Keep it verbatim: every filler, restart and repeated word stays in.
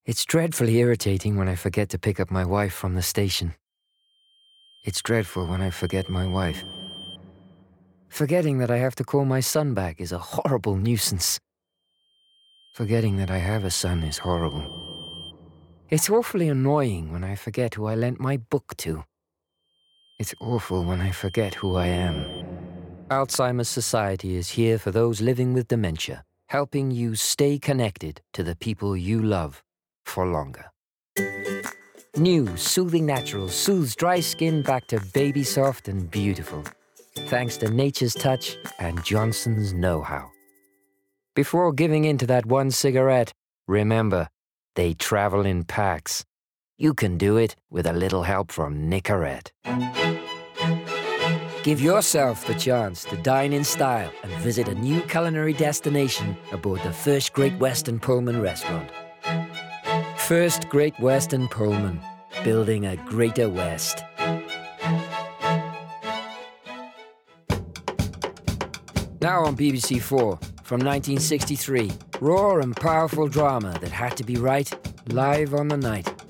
It's dreadfully irritating when I forget to pick up my wife from the station. It's dreadful when I forget my wife. Forgetting that I have to call my son back is a horrible nuisance. Forgetting that I have a son is horrible. It's awfully annoying when I forget who I lent my book to. It's awful when I forget who I am. Alzheimer's Society is here for those living with dementia, helping you stay connected to the people you love for longer. New Soothing Naturals soothes dry skin back to baby soft and beautiful, thanks to Nature's Touch and Johnson's know-how. Before giving in to that one cigarette, remember, they travel in packs. You can do it with a little help from Nicorette. Give yourself the chance to dine in style and visit a new culinary destination aboard the First Great Western Pullman restaurant. First Great Western Pullman, building a greater West. Now on B B C Four, from nineteen sixty-three, raw and powerful drama that had to be right, live on the night.